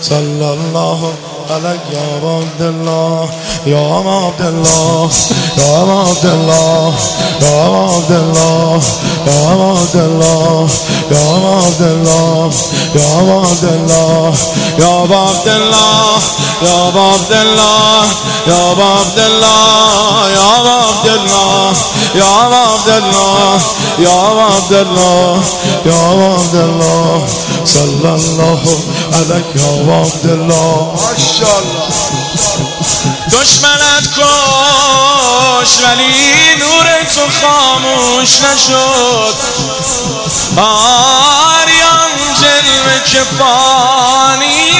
صلی الله علیک یا عبدالله یا عبدالله یا عبدالله یا عبدالله یا عبدالله یا عبدالله یا عبدالله یا عبدالله یا عبدالله یا عبدالله یا عبدالله یا عبدالله یا عبدالله یا عبدالله صلی الله علیک یا عبدالله. ماشاءالله. دشمنت کش ولی نور تو خاموش نشد، آریان جلوه که فانی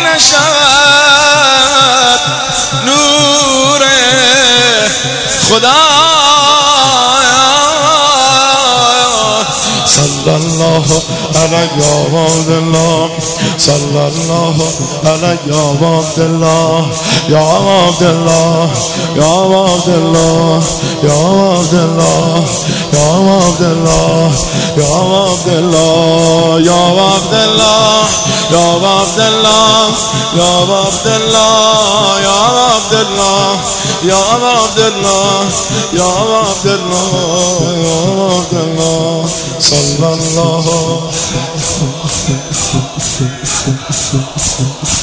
نشد، نور خدا صلی الله علیک یا عبدالله صلی الله علیک یا عبدالله یا عبدالله یا عبدالله یا عبدالله یا عبدالله یا عبدالله یا عبدالله یا عبدالله یا عبدالله یا عبدالله یا عبدالله یا عبدالله یا عبدالله صلی الله